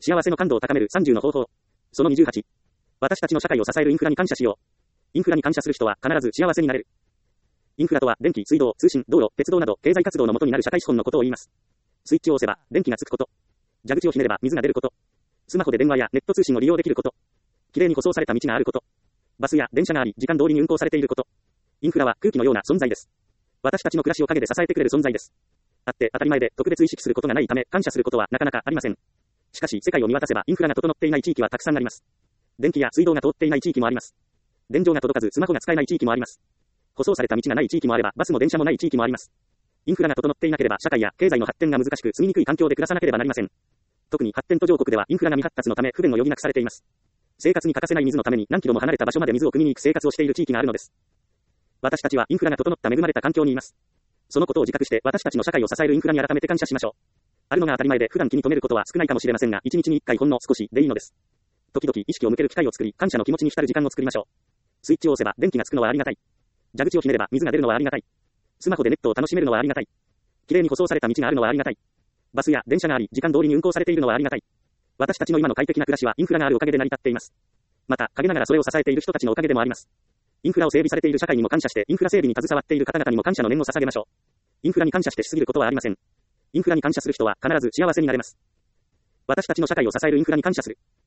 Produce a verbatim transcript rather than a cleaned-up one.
幸せの感度を高めるさんじゅうの方法。そのにじゅうはち。私たちの社会を支えるインフラに感謝しよう。インフラに感謝する人は必ず幸せになれる。インフラとは電気、水道、通信、道路、鉄道など経済活動の元になる社会資本のことを言います。スイッチを押せば電気がつくこと。蛇口をひねれば水が出ること。スマホで電話やネット通信を利用できること。きれいに舗装された道があること。バスや電車があり時間通りに運行されていること。インフラは空気のような存在です。私たちの暮らしを陰で支えてくれる存在です。あって当たり前で特別意識することがないため感謝することはなかなかありません。しかし世界を見渡せばインフラが整っていない地域はたくさんあります。電気や水道が通っていない地域もあります。電情が届かずスマホが使えない地域もあります。舗装された道がない地域もあればバスも電車もない地域もあります。インフラが整っていなければ社会や経済の発展が難しく住みにくい環境で暮らさなければなりません。特に発展途上国ではインフラが未発達のため不便を余儀なくされています。生活に欠かせない水のために何キロも離れた場所まで水を汲みに行く生活をしている地域があるのです。私たちはインフラが整った恵まれた環境にいます。そのことを自覚して私たちの社会を支えるインフラに改めて感謝しましょう。あるのが当たり前で普段気に留めることは少ないかもしれませんが一日に一回ほんの少しでいいのです。時々意識を向ける機会を作り感謝の気持ちに浸る時間を作りましょう。スイッチを押せば電気がつくのはありがたい。蛇口をひねれば水が出るのはありがたい。スマホでネットを楽しめるのはありがたい。きれいに舗装された道があるのはありがたい。バスや電車があり時間通りに運行されているのはありがたい。私たちの今の快適な暮らしはインフラがあるおかげで成り立っています。また陰ながらそれを支えている人たちのおかげでもあります。インフラを整備されている社会にも感謝してインフラ整備に携わっている方々にも感謝の念を捧げましょう。インフラに感謝してしすぎることはありません。インフラに感謝する人は必ず幸せになれます。私たちの社会を支えるインフラに感謝する。